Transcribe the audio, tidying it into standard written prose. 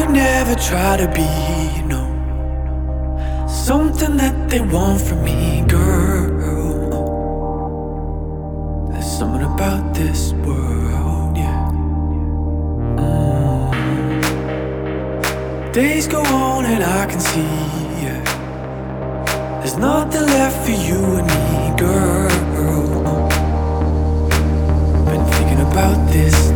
never try to be, no, something that they want from me, girl. There's something about this world, yeah. Days go on and I can see, yeah, there's nothing left for you and me, girl. Been thinking about this